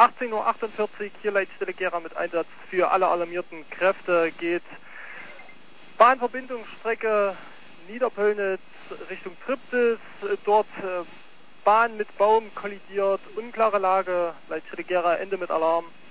18:48 Uhr, hier Leitstelle Gera mit Einsatz für alle alarmierten Kräfte. Geht Bahnverbindungsstrecke Niederpöllnitz Richtung Triptis. Dort Bahn mit Baum kollidiert, unklare Lage, Leitstelle Gera, Ende mit Alarm.